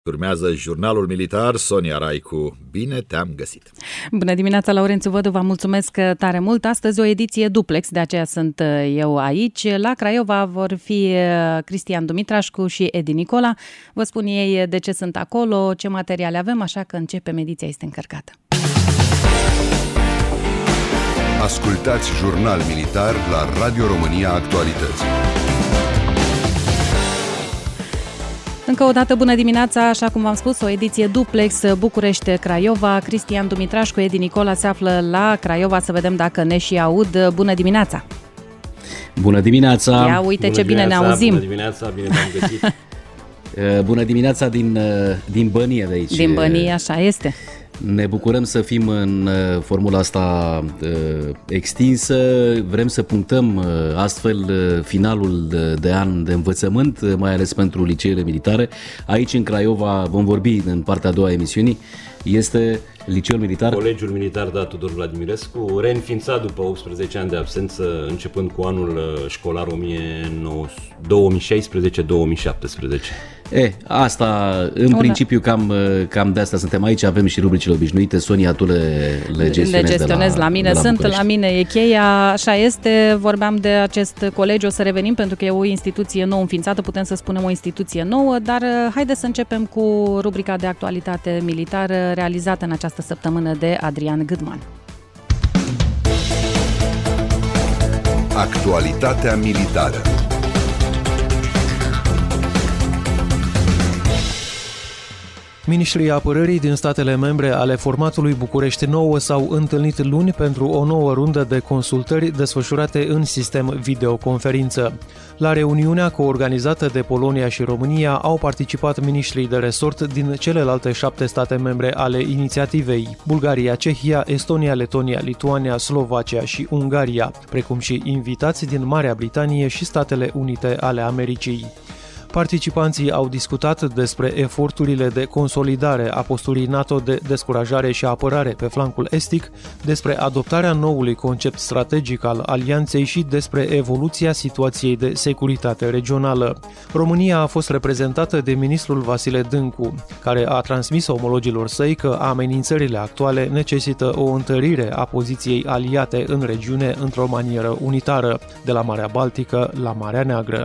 Urmează jurnalul militar. Sonia Raicu, bine te-am găsit! Bună dimineața, Laurențiu Vădu, vă mulțumesc tare mult. Astăzi o ediție duplex, de aceea sunt eu aici. La Craiova vor fi Cristian Dumitrașcu și Edi Nicola. Vă spun ei de ce sunt acolo, ce materiale avem, așa că începem, ediția este încărcată. Ascultați Jurnal Militar la Radio România Actualități. Încă o dată bună dimineața, așa cum v-am spus, o ediție duplex București-Craiova. Cristian Dumitrașcu, Edi Nicola se află la Craiova, să vedem dacă ne și aud. Bună dimineața! Bună dimineața! Ia uite ce bine ne auzim! Bună dimineața, bine v-am găsit! Bună dimineața din Bănie de aici. Din Bănie, așa este. Ne bucurăm să fim în formula asta extinsă. Vrem să punctăm astfel finalul de an de învățământ, mai ales pentru liceele militare. Aici în Craiova vom vorbi în partea a doua a emisiunii. Este Liceul Militar Colegiul Militar Tudor Vladimirescu, reînființat după 18 ani de absență, începând cu anul școlar 2016-2017. Asta, în principiu, cam de asta suntem aici. Avem și rubricile obișnuite. Sonia, tu le gestionezi la mine. Sunt la mine, e cheia, așa este. Vorbeam de acest colegiu, o să revenim pentru că e o instituție nouă înființată, putem să spunem o instituție nouă, dar haideți să începem cu rubrica de actualitate militară realizată în această săptămână de Adrian Gâdman. Actualitatea militară. Ministrii apărării din statele membre ale formatului București 9 s-au întâlnit luni pentru o nouă rundă de consultări desfășurate în sistem videoconferință. La reuniunea coorganizată de Polonia și România au participat ministrii de resort din celelalte 7 state membre ale inițiativei: Bulgaria, Cehia, Estonia, Letonia, Lituania, Slovacia și Ungaria, precum și invitați din Marea Britanie și Statele Unite ale Americii. Participanții au discutat despre eforturile de consolidare a posturii NATO de descurajare și apărare pe flancul estic, despre adoptarea noului concept strategic al alianței și despre evoluția situației de securitate regională. România a fost reprezentată de ministrul Vasile Dâncu, care a transmis omologilor săi că amenințările actuale necesită o întărire a poziției aliate în regiune într-o manieră unitară, de la Marea Baltică la Marea Neagră.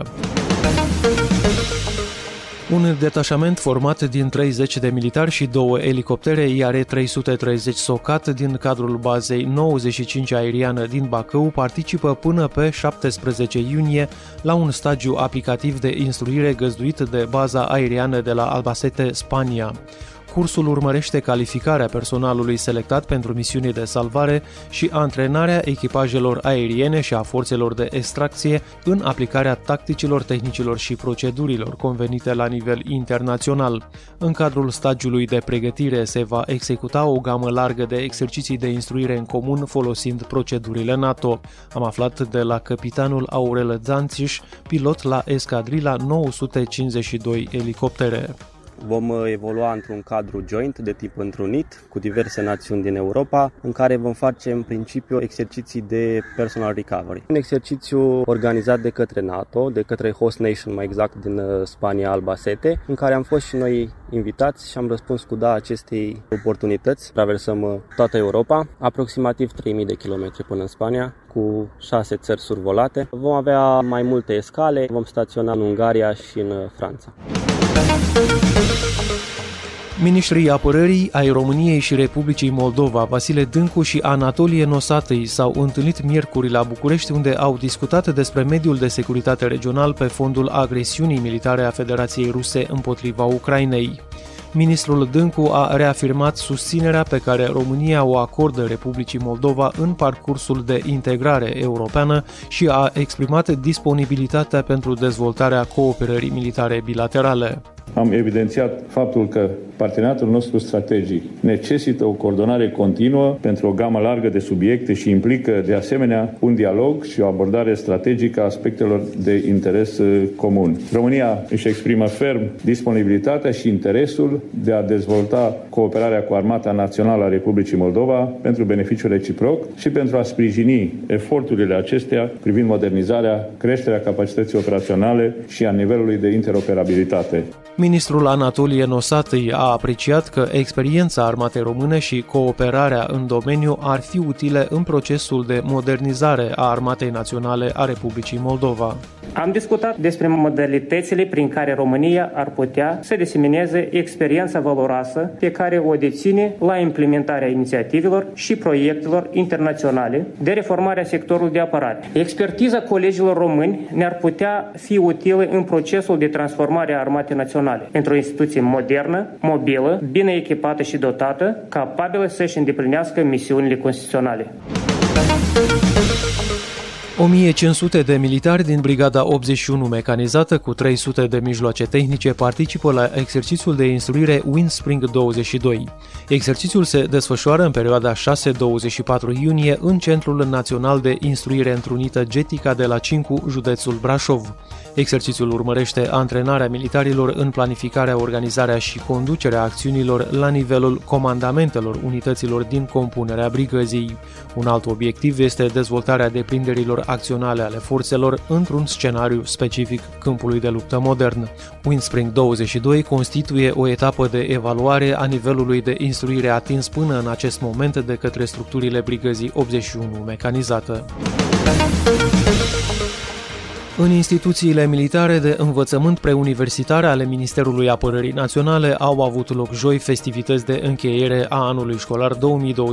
Un detașament format din 30 de militari și 2 elicoptere IR-330 Socat din cadrul bazei 95 aeriană din Bacău participă până pe 17 iunie la un stagiu aplicativ de instruire găzduit de baza aeriană de la Albacete, Spania. Cursul urmărește calificarea personalului selectat pentru misiuni de salvare și antrenarea echipajelor aeriene și a forțelor de extracție în aplicarea tacticilor, tehnicilor și procedurilor convenite la nivel internațional. În cadrul stagiului de pregătire se va executa o gamă largă de exerciții de instruire în comun folosind procedurile NATO. Am aflat de la capitanul Aurel Zanțiș, pilot la escadrila 952 elicoptere. Vom evolua într-un cadru joint de tip întrunit cu diverse națiuni din Europa, în care vom face în principiu exerciții de personal recovery. Un exercițiu organizat de către NATO, de către host nation mai exact din Spania, Albacete, în care am fost și noi invitați și am răspuns cu da acestei oportunități. Traversăm toată Europa, aproximativ 3000 de kilometri până în Spania, cu 6 țări survolate. Vom avea mai multe escale, vom staționa în Ungaria și în Franța. Ministrii apărării ai României și Republicii Moldova, Vasile Dâncu și Anatolie Nosatăi, s-au întâlnit miercuri la București, unde au discutat despre mediul de securitate regional pe fondul agresiunii militare a Federației Ruse împotriva Ucrainei. Ministrul Dâncu a reafirmat susținerea pe care România o acordă Republicii Moldova în parcursul de integrare europeană și a exprimat disponibilitatea pentru dezvoltarea cooperării militare bilaterale. Am evidențiat faptul că parteneriatul nostru strategic necesită o coordonare continuă pentru o gamă largă de subiecte și implică, de asemenea, un dialog și o abordare strategică a aspectelor de interes comun. România își exprimă ferm disponibilitatea și interesul de a dezvolta cooperarea cu Armata Națională a Republicii Moldova pentru beneficiul reciproc și pentru a sprijini eforturile acesteia privind modernizarea, creșterea capacității operaționale și a nivelului de interoperabilitate. Ministrul Anatolie Nosatâi a apreciat că experiența armatei române și cooperarea în domeniu ar fi utile în procesul de modernizare a Armatei Naționale a Republicii Moldova. Am discutat despre modalitățile prin care România ar putea să disemineze experiența valoroasă pe care o deține la implementarea inițiativelor și proiectelor internaționale de reformare a sectorului de apărare. Expertiza colegilor români ne-ar putea fi utilă în procesul de transformare a Armatei Naționale într-o instituție modernă, mobilă, bine echipată și dotată, capabilă să-și îndeplinească misiunile constituționale. 1500 de militari din Brigada 81 mecanizată cu 300 de mijloace tehnice participă la exercițiul de instruire Windspring 22. Exercițiul se desfășoară în perioada 6-24 iunie în Centrul Național de Instruire Întrunită Getica de la Cincu, județul Brașov. Exercițiul urmărește antrenarea militarilor în planificarea, organizarea și conducerea acțiunilor la nivelul comandamentelor unităților din compunerea brigăzii. Un alt obiectiv este dezvoltarea deprinderilor acționale ale forțelor într-un scenariu specific câmpului de luptă modern. Windspring 22 constituie o etapă de evaluare a nivelului de instruire atins până în acest moment de către structurile brigăzii 81 mecanizată. În instituțiile militare de învățământ preuniversitar ale Ministerului Apărării Naționale au avut loc joi festivități de încheiere a anului școlar 2021-2022.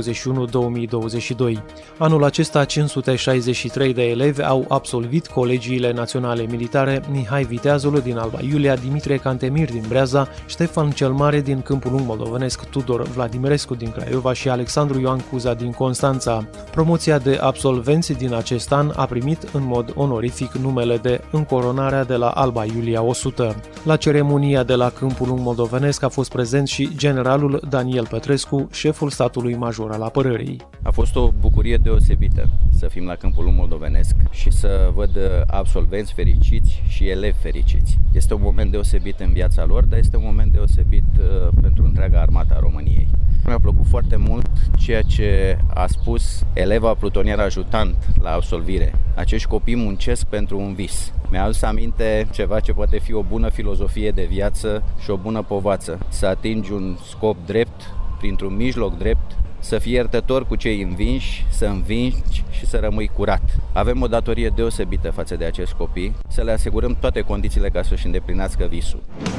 Anul acesta, 563 de elevi au absolvit colegiile naționale militare Mihai Viteazul din Alba Iulia, Dimitrie Cantemir din Breaza, Ștefan cel Mare din Câmpul Lung Moldovenesc, Tudor Vladimirescu din Craiova și Alexandru Ioan Cuza din Constanța. Promoția de absolvenți din acest an a primit în mod onorific numele de încoronarea de la Alba Iulia 100. La ceremonia de la Câmpul Lung Moldovenesc a fost prezent și generalul Daniel Petrescu, șeful statului major al apărării. A fost o bucurie deosebită să fim la Câmpul Lung Moldovenesc și să văd absolvenți fericiți și elevi fericiți. Este un moment deosebit în viața lor, dar este un moment deosebit pentru întreaga armată a României. Mi-a plăcut foarte mult ceea ce a spus eleva plutonier ajutant la absolvire. Acești copii muncesc pentru un vis. Mi-a adus aminte ceva ce poate fi o bună filozofie de viață și o bună povață. Să atingi un scop drept, printr-un mijloc drept, să fii iertător cu cei învinși, să învingi și să rămâi curat. Avem o datorie deosebită față de acești copii, să le asigurăm toate condițiile ca să-și îndeplinească visul.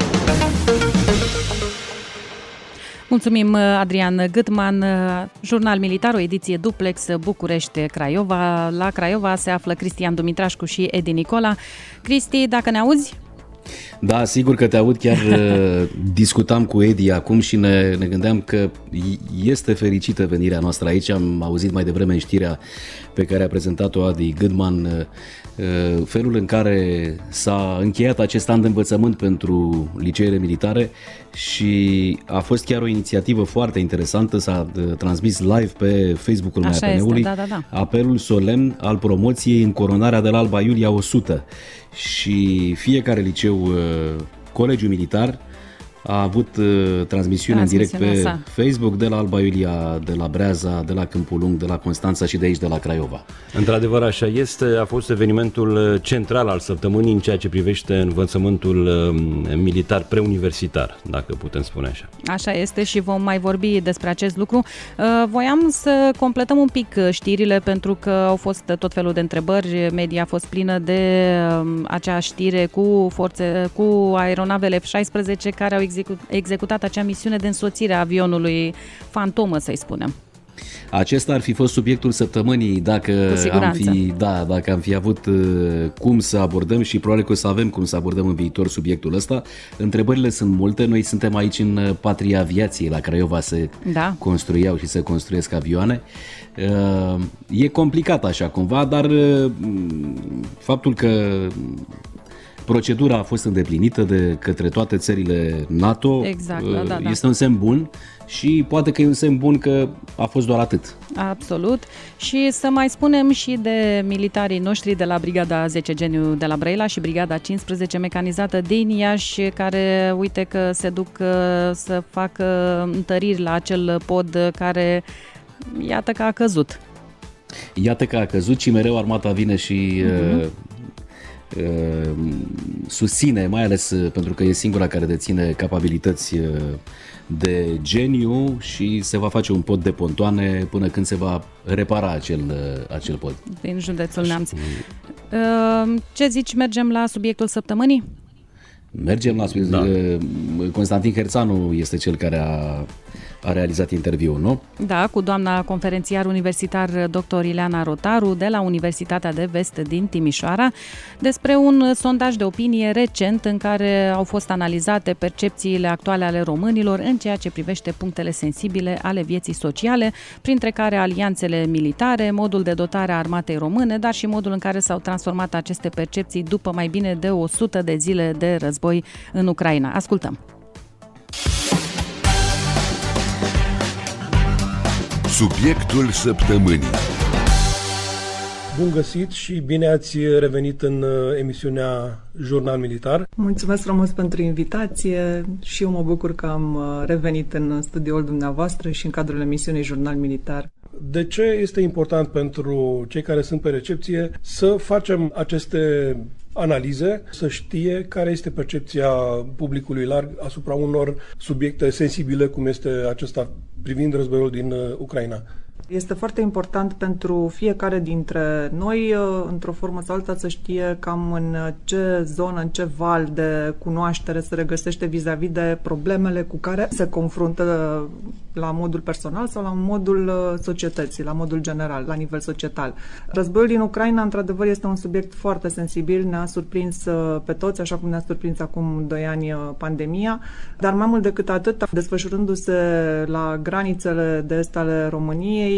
Mulțumim, Adrian Gâtman. Jurnal Militar, o ediție duplex, București-Craiova. La Craiova se află Cristian Dumitrașcu și Edi Nicola. Cristi, dacă ne auzi? Da, sigur că te aud, chiar discutam cu Edi acum și ne gândeam că este fericită venirea noastră aici. Am auzit mai devreme în știrea pe care a prezentat-o Adi Gâtman felul în care s-a încheiat acest an de învățământ pentru liceele militare și a fost chiar o inițiativă foarte interesantă. S-a transmis live pe Facebook-ul MAPN-ului apelul solemn al promoției încoronarea de la Alba Iulia 100 și fiecare liceu, colegiu militar a avut transmisiune în direct pe Facebook de la Alba Iulia, de la Breaza, de la Câmpul Lung, de la Constanța și de aici, de la Craiova. Într-adevăr, așa este. A fost evenimentul central al săptămânii în ceea ce privește învățământul militar preuniversitar, dacă putem spune așa. Așa este și vom mai vorbi despre acest lucru. Voiam să completăm un pic știrile pentru că au fost tot felul de întrebări. Media a fost plină de acea știre cu aeronavele F-16 care au executat acea misiune de însoțire a avionului fantomă, să-i spunem. Acesta ar fi fost subiectul săptămânii dacă am fi avut cum să abordăm și probabil că o să avem cum să abordăm în viitor subiectul ăsta. Întrebările sunt multe. Noi suntem aici în patria aviației. La Craiova se construiau și se construiesc avioane. E complicat așa cumva, dar faptul că procedura a fost îndeplinită de către toate țările NATO. Este un semn bun și poate că e un semn bun că a fost doar atât. Absolut. Și să mai spunem și de militarii noștri de la Brigada 10 Geniu de la Brăila și Brigada 15 mecanizată din Iași, care uite că se duc să facă întăriri la acel pod care iată că a căzut. Iată că a căzut și mereu armata vine și susține, mai ales pentru că e singura care deține capabilități de geniu și se va face un pod de pontoane până când se va repara acel pod. Din județul Neamț. Ce zici, mergem la subiectul săptămânii? Mergem la subiectul. Da. Constantin Herțanu este cel care a realizat interviul, nu? Da, cu doamna conferențiar universitar dr. Ileana Rotaru de la Universitatea de Vest din Timișoara despre un sondaj de opinie recent în care au fost analizate percepțiile actuale ale românilor în ceea ce privește punctele sensibile ale vieții sociale, printre care alianțele militare, modul de dotare a armatei române, dar și modul în care s-au transformat aceste percepții după mai bine de 100 de zile de război în Ucraina. Ascultăm! Subiectul săptămânii. Bun găsit și bine ați revenit în emisiunea Jurnal Militar. Mulțumesc frumos pentru invitație și eu mă bucur că am revenit în studioul dumneavoastră și în cadrul emisiunii Jurnal Militar. De ce este important pentru cei care sunt pe recepție să facem aceste analize, să știe care este percepția publicului larg asupra unor subiecte sensibile, cum este acesta privind războiul din Ucraina? Este foarte important pentru fiecare dintre noi, într-o formă sau alta, să știe cam în ce zonă, în ce val de cunoaștere se regăsește vis-a-vis de problemele cu care se confruntă la modul personal sau la modul societății, la modul general, la nivel societal. Războiul din Ucraina, într-adevăr, este un subiect foarte sensibil, ne-a surprins pe toți, așa cum ne-a surprins acum 2 ani pandemia, dar mai mult decât atât, desfășurându-se la granițele de est ale României,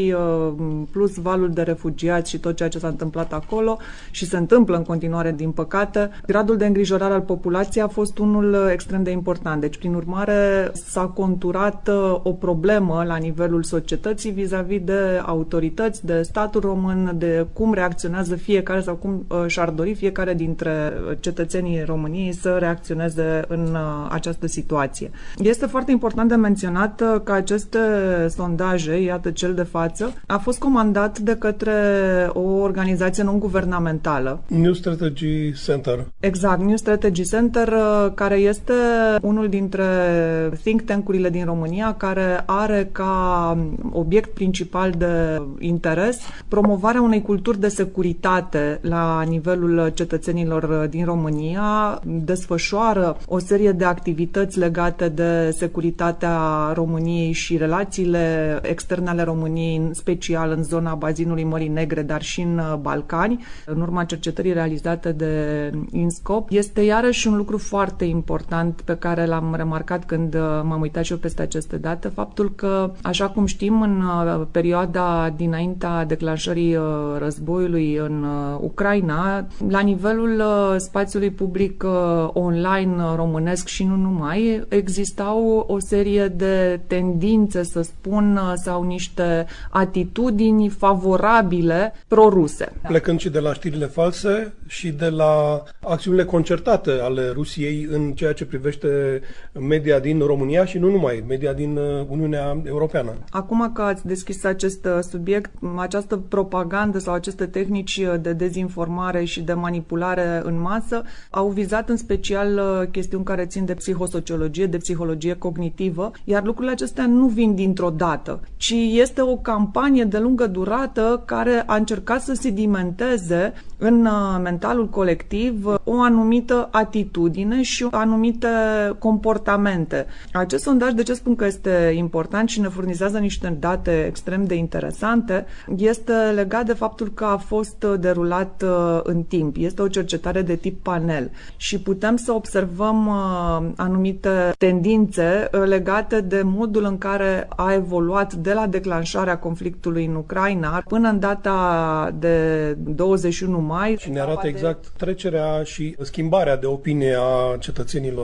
plus valul de refugiați și tot ceea ce s-a întâmplat acolo și se întâmplă în continuare, din păcate, gradul de îngrijorare al populației a fost unul extrem de important. Deci, prin urmare, s-a conturat o problemă la nivelul societății vis-a-vis de autorități, de statul român, de cum reacționează fiecare sau cum și-ar dori fiecare dintre cetățenii României să reacționeze în această situație. Este foarte important de menționat că aceste sondaje, iată cel de față, a fost comandat de către o organizație non-guvernamentală. New Strategy Center. Exact, New Strategy Center, care este unul dintre think tank-urile din România, care are ca obiect principal de interes promovarea unei culturi de securitate la nivelul cetățenilor din România, desfășoară o serie de activități legate de securitatea României și relațiile externe ale României, în special în zona bazinului Mării Negre, dar și în Balcani, în urma cercetării realizate de INSCOP. Este iarăși un lucru foarte important pe care l-am remarcat când m-am uitat și eu peste aceste date, faptul că, așa cum știm, în perioada dinaintea declanșării războiului în Ucraina, la nivelul spațiului public online românesc și nu numai, existau o serie de tendințe, să spun, sau niște atitudini favorabile pro-ruse. Plecând și de la știrile false și de la acțiunile concertate ale Rusiei în ceea ce privește media din România și nu numai, media din Uniunea Europeană. Acum că ați deschis acest subiect, această propagandă sau aceste tehnici de dezinformare și de manipulare în masă au vizat în special chestiuni care țin de psihosociologie, de psihologie cognitivă, iar lucrurile acestea nu vin dintr-o dată, ci este o campanie de lungă durată care a încercat să sedimenteze în mentalul colectiv o anumită atitudine și anumite comportamente. Acest sondaj, de ce spun că este important și ne furnizează niște date extrem de interesante, este legat de faptul că a fost derulat în timp. Este o cercetare de tip panel și putem să observăm anumite tendințe legate de modul în care a evoluat de la declanșarea conflictului în Ucraina până în data de 21 mai. Și ne arată exact trecerea și schimbarea de opinie a cetățenilor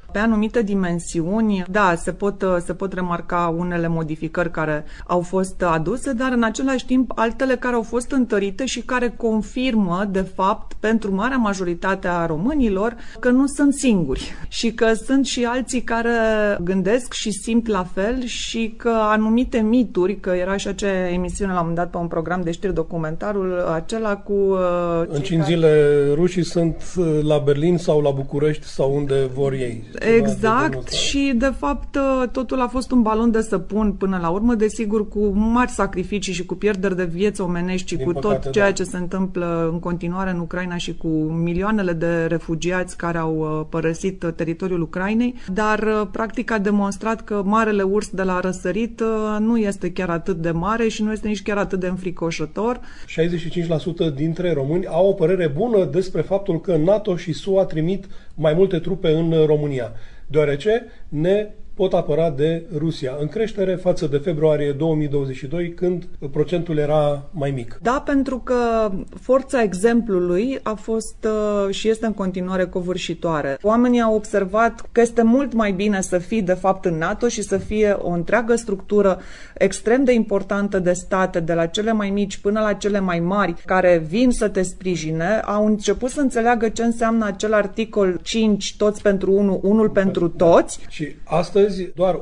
Pe anumite dimensiuni, da, se pot remarca unele modificări care au fost aduse, dar în același timp altele care au fost întărite și care confirmă, de fapt, pentru marea majoritate a românilor, că nu sunt singuri și că sunt și alții care gândesc și simt la fel și că anumite mituri, că era și acea emisiune la un moment dat pe un program de știri, documentarul acela cu... În 5 zile rușii sunt la Berlin sau la București sau unde vor ei. Exact, și de fapt totul a fost un balon de săpun până la urmă, desigur cu mari sacrificii și cu pierderi de vieți omenești și cu tot ceea ce se întâmplă în continuare în Ucraina și cu milioanele de refugiați care au părăsit teritoriul Ucrainei, dar practic a demonstrat că marele urs de la răsărit nu este chiar atât de mare și nu este nici chiar atât de înfricoșător. 65% dintre români au o părere bună despre faptul că NATO și SUA trimit mai multe trupe în România, deoarece ne pot apăra de Rusia, în creștere față de februarie 2022, când procentul era mai mic. Da, pentru că forța exemplului a fost și este în continuare covârșitoare. Oamenii au observat că este mult mai bine să fii de fapt în NATO și să fie o întreagă structură extrem de importantă de state, de la cele mai mici până la cele mai mari, care vin să te sprijine, au început să înțeleagă ce înseamnă acel articol 5, toți pentru unul, unul pentru toți. Și astăzi doar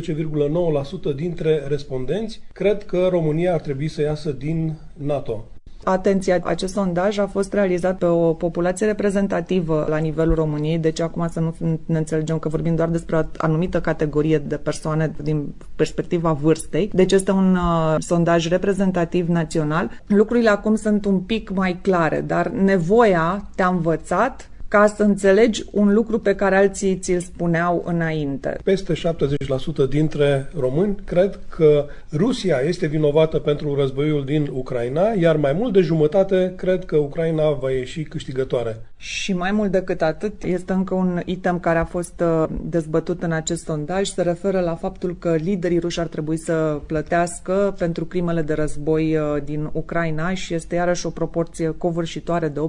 11,9% dintre respondenți cred că România ar trebui să iasă din NATO. Atenție, acest sondaj a fost realizat pe o populație reprezentativă la nivelul României, deci acum să nu ne înțelegem că vorbim doar despre o anumită categorie de persoane din perspectiva vârstei. Deci este un sondaj reprezentativ național. Lucrurile acum sunt un pic mai clare, dar nevoia te-a învățat ca să înțelegi un lucru pe care alții ți-l spuneau înainte. Peste 70% dintre români cred că Rusia este vinovată pentru războiul din Ucraina, iar mai mult de jumătate cred că Ucraina va ieși câștigătoare. Și mai mult decât atât, este încă un item care a fost dezbătut în acest sondaj, se referă la faptul că liderii ruși ar trebui să plătească pentru crimele de război din Ucraina și este iarăși o proporție covârșitoare de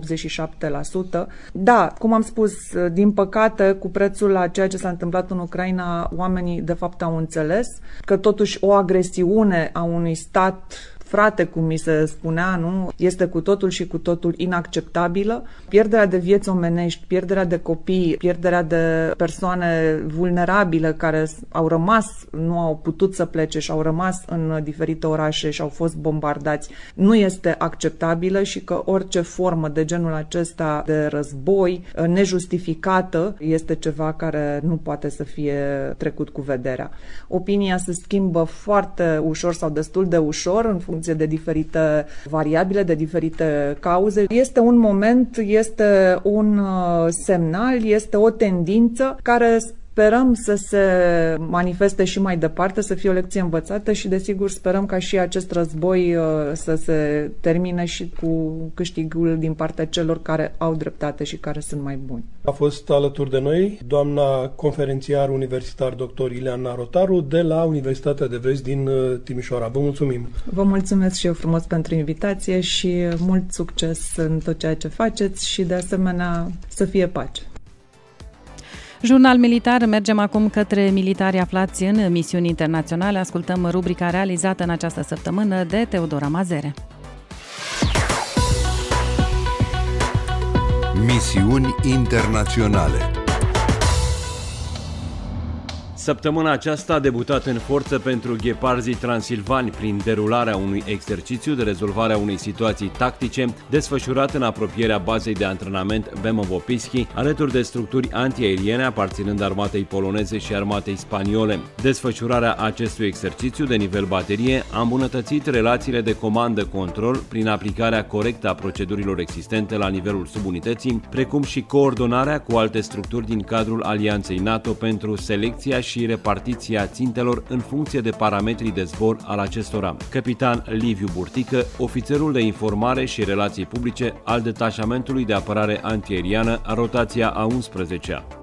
87%. Da, cum am spus, din păcate, cu prețul la ceea ce s-a întâmplat în Ucraina, oamenii de fapt au înțeles că totuși o agresiune a unui stat frate, cum mi se spunea, nu, este cu totul și cu totul inacceptabilă. Pierderea de vieți omenești, pierderea de copii, pierderea de persoane vulnerabile care au rămas, nu au putut să plece și au rămas în diferite orașe și au fost bombardați, nu este acceptabilă și că orice formă de genul acesta de război nejustificată este ceva care nu poate să fie trecut cu vederea. Opinia se schimbă foarte ușor sau destul de ușor în funcție de diferite variabile, de diferite cauze. Este un moment, este un semnal, este o tendință care sperăm să se manifeste și mai departe, să fie o lecție învățată și, desigur, sperăm ca și acest război să se termine și cu câștigul din partea celor care au dreptate și care sunt mai buni. A fost alături de noi doamna conferențiar universitar dr. Ileana Rotaru de la Universitatea de Vest din Timișoara. Vă mulțumim! Vă mulțumesc și eu frumos pentru invitație și mult succes în tot ceea ce faceți și, de asemenea, să fie pace! Jurnal militar, mergem acum către militari aflați în misiuni internaționale. Ascultăm rubrica realizată în această săptămână de Teodora Mazere. Misiuni internaționale. Săptămâna aceasta a debutat în forță pentru gheparzii transilvani prin derularea unui exercițiu de rezolvare a unei situații tactice desfășurat în apropierea bazei de antrenament Bemovo-Pischi, alături de structuri antiaeriene aparținând armatei poloneze și armatei spaniole. Desfășurarea acestui exercițiu de nivel baterie a îmbunătățit relațiile de comandă-control prin aplicarea corectă a procedurilor existente la nivelul subunității, precum și coordonarea cu alte structuri din cadrul Alianței NATO pentru selecția și repartiția țintelor în funcție de parametrii de zbor al acestora. Capitan Liviu Burtică, ofițerul de informare și relații publice al detașamentului de apărare antiaeriană, rotația a 11-a.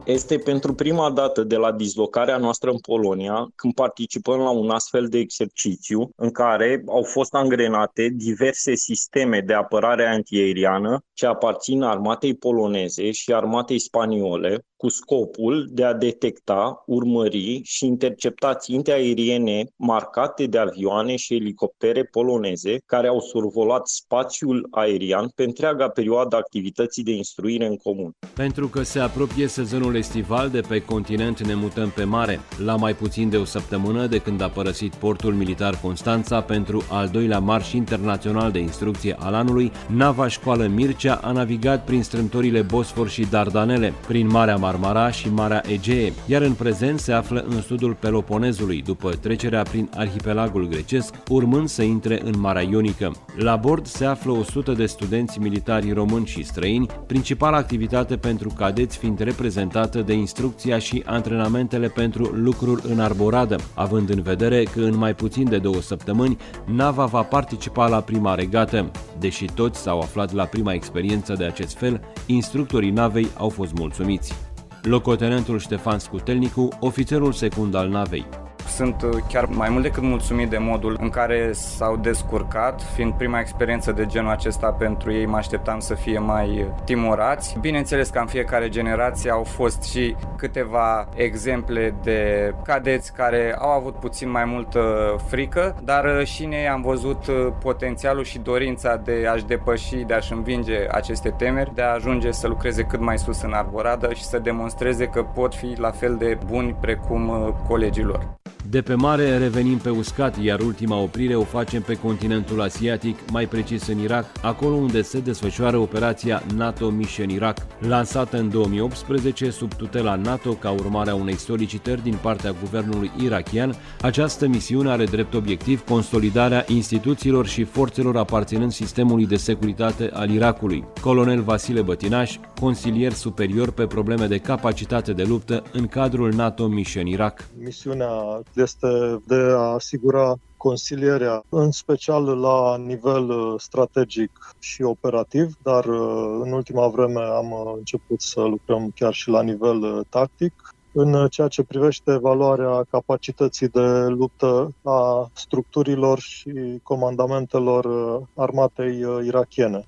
Este pentru prima dată de la dislocarea noastră în Polonia când participăm la un astfel de exercițiu în care au fost angrenate diverse sisteme de apărare antiaeriană ce aparțin armatei poloneze și armatei spaniole, cu scopul de a detecta, urmări și intercepta ținte aeriene marcate de avioane și elicoptere poloneze care au survolat spațiul aerian pe întreaga perioadă a activității de instruire în comun. Pentru că se apropie sezonul estival, de pe continent ne mutăm pe mare. La mai puțin de o săptămână de când a părăsit portul militar Constanța pentru al doilea marș internațional de instrucție al anului, nava Școală Mircea a navigat prin strâmtorile Bosfor și Dardanele, prin Marea Marmara și Marea Egee, iar în prezent se află în sudul Peloponezului, după trecerea prin arhipelagul grecesc, urmând să intre în Marea Ionică. La bord se află 100 de studenți militari români și străini, principala activitate pentru cadeți fiind reprezentată de instrucția și antrenamentele pentru lucruri în arboradă, având în vedere că în mai puțin de 2 săptămâni nava va participa la prima regată. Deși toți s-au aflat la prima experiență de acest fel, instructorii navei au fost mulțumiți. Locotenentul Ștefan Scutelnicu, ofițerul secund al navei. Sunt chiar mai mult decât mulțumit de modul în care s-au descurcat, fiind prima experiență de genul acesta pentru ei, mă așteptam să fie mai timorați. Bineînțeles că în fiecare generație au fost și câteva exemple de cadeți care au avut puțin mai multă frică, dar și noi am văzut potențialul și dorința de a-și depăși, de a-și învinge aceste temeri, de a ajunge să lucreze cât mai sus în arboradă și să demonstreze că pot fi la fel de buni precum colegilor. De pe mare revenim pe uscat, iar ultima oprire o facem pe continentul asiatic, mai precis în Irak, acolo unde se desfășoară operația NATO Mission Iraq. Lansată în 2018 sub tutela NATO ca urmare a unei solicitări din partea guvernului irakian, această misiune are drept obiectiv consolidarea instituțiilor și forțelor aparținând sistemului de securitate al Irakului. Colonel Vasile Bătinaș, consilier superior pe probleme de capacitate de luptă în cadrul NATO Mission Iraq. Misiunea este de a asigura consilierea, în special la nivel strategic și operativ, dar în ultima vreme am început să lucrăm chiar și la nivel tactic, în ceea ce privește evaluarea capacității de luptă a structurilor și comandamentelor armatei irakiene.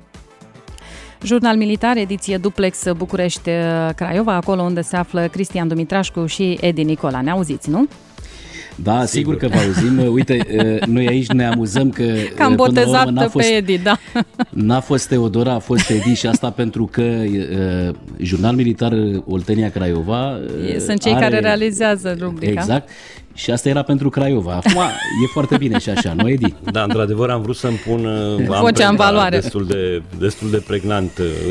Jurnal militar, ediție duplex București-Craiova, acolo unde se află Cristian Dumitrașcu și Edi Nicola. Ne auziți, nu? Da, sigur că vă auzim. Uite, noi aici ne amuzăm că am botezat pe Edi, da. N-a fost Teodora, a fost Edi și asta pentru că Jurnal Militar Oltenia Craiova sunt cei care realizează rubrica. Exact. Și asta era pentru Craiova. Acum e foarte bine și așa, nu, Edi? Da, într-adevăr am vrut să-mi pun vocea în valoare. Destul de pregnant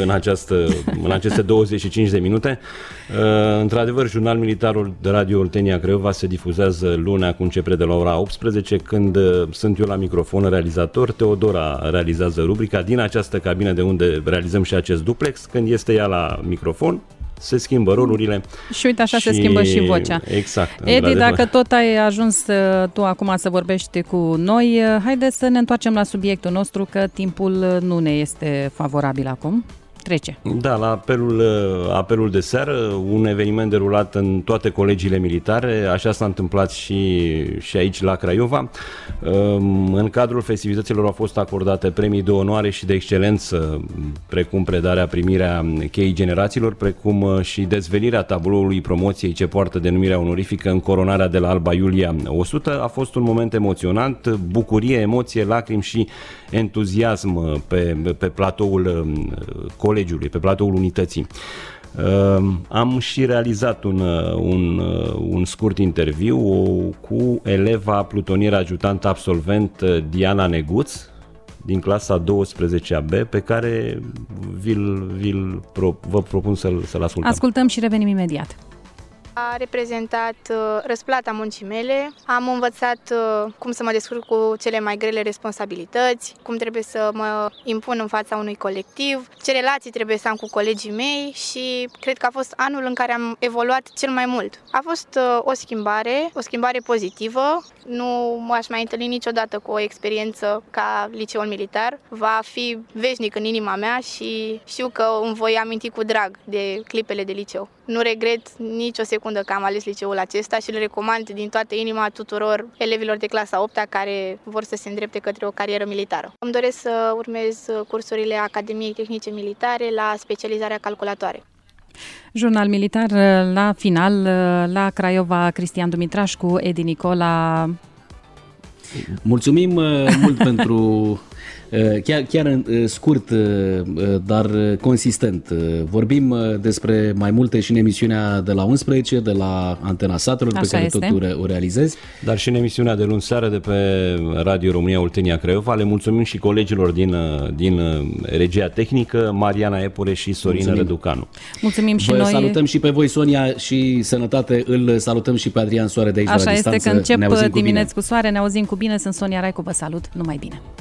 în aceste 25 de minute. Într-adevăr, Jurnal Militarul de Radio Oltenia Craiova se difuzează lunea cu începere de la ora 18, când sunt eu la microfon realizator. Teodora realizează rubrica din această cabină de unde realizăm și acest duplex. Când este ea la microfon, se schimbă rolurile. Și uite, așa se schimbă și vocea. Exact. Edi, dacă tot ai ajuns tu acum să vorbești cu noi, haide să ne întoarcem la subiectul nostru, că timpul nu ne este favorabil acum. Trece. Da, la apelul de seară, un eveniment derulat în toate colegiile militare, așa s-a întâmplat și aici la Craiova. În cadrul festivităților au fost acordate premii de onoare și de excelență, precum predarea, primirea cheii generațiilor, precum și dezvelirea tabloului promoției ce poartă denumirea onorifică în coronarea de la Alba Iulia 100. A fost un moment emoționant, bucurie, emoție, lacrimi și entuziasm pe platoul colegiului, pe platoul unității. Am și realizat un scurt interviu cu eleva plutonier ajutant absolvent Diana Neguț din clasa 12A-B, pe care vă propun să-l ascultăm. Ascultăm și revenim imediat. A reprezentat răsplata muncii mele, am învățat cum să mă descurc cu cele mai grele responsabilități, cum trebuie să mă impun în fața unui colectiv, ce relații trebuie să am cu colegii mei și cred că a fost anul în care am evoluat cel mai mult. A fost o schimbare pozitivă, nu m-aș mai întâlni niciodată cu o experiență ca liceul militar, va fi veșnic în inima mea și știu că îmi voi aminti cu drag de clipele de liceu. Nu regret nicio secundă că am ales liceul acesta și îl recomand din toată inima tuturor elevilor de clasa 8-a care vor să se îndrepte către o carieră militară. Îmi doresc să urmez cursurile Academiei Tehnice Militare la specializarea calculatoare. Jurnal militar la final, la Craiova, Cristian Dumitrașcu, Edi Nicola. Mulțumim mult pentru... Chiar scurt, dar consistent. Vorbim despre mai multe și în emisiunea de la 11, de la Antena Satelor, pe care tot o realizezi. Dar și în emisiunea de luni seară de pe Radio România Oltenia Craiova. Le mulțumim și colegilor din regia tehnică, Mariana Epure și Sorina Răducanu. Mulțumim și noi. Salutăm și pe voi, Sonia, și sănătate. Îl salutăm și pe Adrian Soare de aici, la distanță. Așa este, că încep dimineți cu soare, ne auzim cu bine. Sunt Sonia Raicu, vă salut, numai bine.